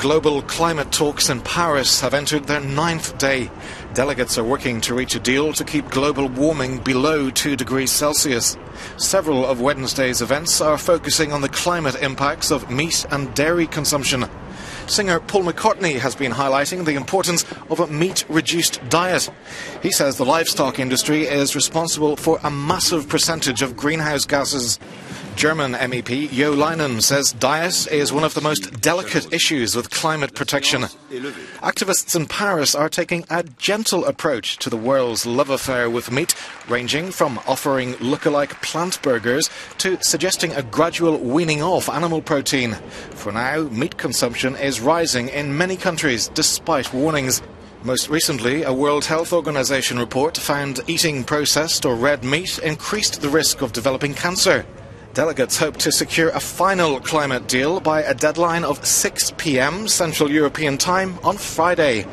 global climate talks in Paris have entered their 9th day. Delegates are working to reach a deal to keep global warming below 2 degrees Celsius. Several of Wednesday's events are focusing on the climate impacts of meat and dairy consumption. Singer Paul McCartney has been highlighting the importance of a meat-reduced diet. He says the livestock industry is responsible for a massive percentage of greenhouse gases. German MEP Jo Leinen says diet is one of the most delicate issues with climate protection. Activists in Paris are taking a gentle approach to the world's love affair with meat, ranging from offering look-alike plant burgers to suggesting a gradual weaning off animal protein. For now, meat consumption is rising in many countries despite warnings. Most recently, a World Health Organization report found eating processed or red meat increased the risk of developing cancer. Delegates hope to secure a final climate deal by a deadline of 6 p.m. Central European Time on Friday.